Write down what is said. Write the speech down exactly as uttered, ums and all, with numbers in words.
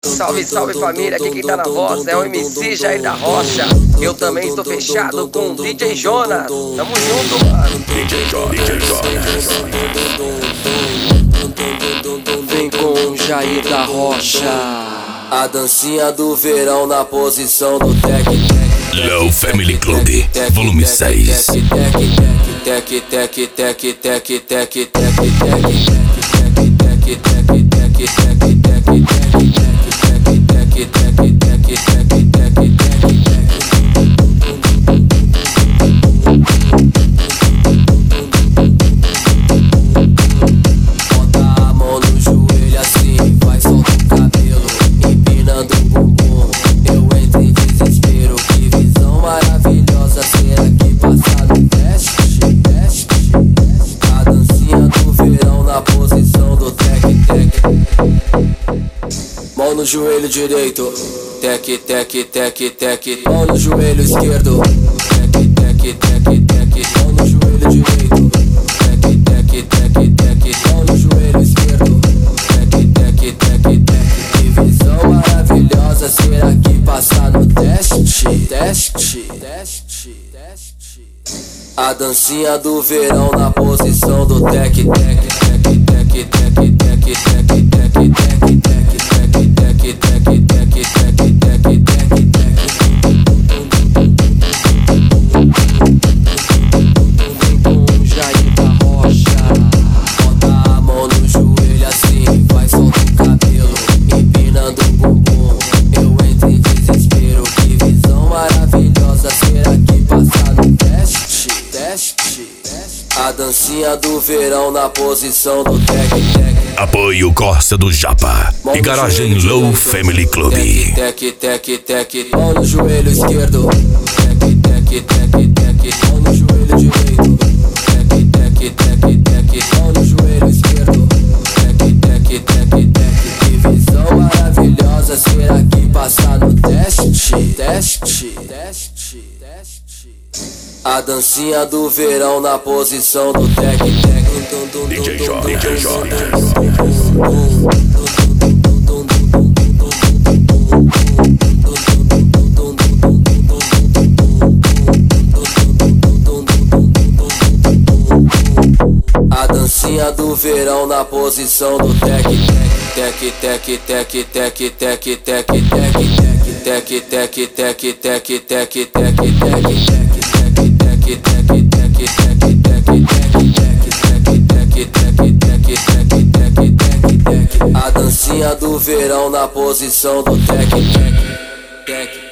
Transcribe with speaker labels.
Speaker 1: Salve, salve família, aqui quem tá na voz é o M C Jair da Rocha. Eu também estou fechado com o D J Jonas. Tamo junto, mano. D J Jonas. Vem com o Jair da Rocha. A dancinha do verão na posição do tec tec.
Speaker 2: Low Family Club, volume seis.
Speaker 1: Tec tec tec tec tec tec tec mão no joelho direito, tec, tec, tec, tec. Mão no joelho esquerdo, tec, tec, tec, tec. Mão no joelho direito, tec, tec, tec, tec. Mão no joelho esquerdo, tec, tec, tec, tec. Que visão maravilhosa, será que passar no teste? Teste, teste, teste. A dancinha do verão na posição do tec, tec, tec, tec, tec, tec, tec, tec, tec, tec, tec. A dancinha do verão na posição do tec tec.
Speaker 2: Apoio Corsa do Japa e Garagem Low Family Club.
Speaker 1: Tec tec tec. Mão no joelho esquerdo, tec tec tec tec. Mão no joelho direito, tec tec tec tec. Mão no joelho esquerdo, tec tec tec tec. Que visão maravilhosa, será que passar no teste? Teste, teste, teste. A dancinha do verão na posição do tec tec.
Speaker 2: D J Jonas, D J Jonas.
Speaker 1: A dancinha do verão na posição do tec tec tec tec tec tec tec tec tec tec tec tec tec tec. A dancinha do verão na posição do tec tec tec.